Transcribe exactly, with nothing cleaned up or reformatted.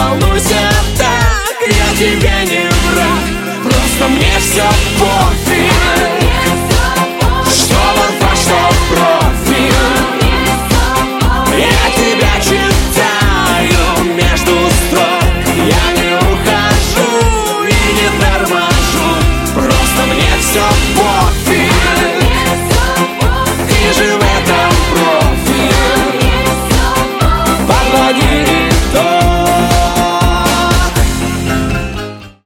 волнуйся так, я тебе не враг. Просто мне все пофиг.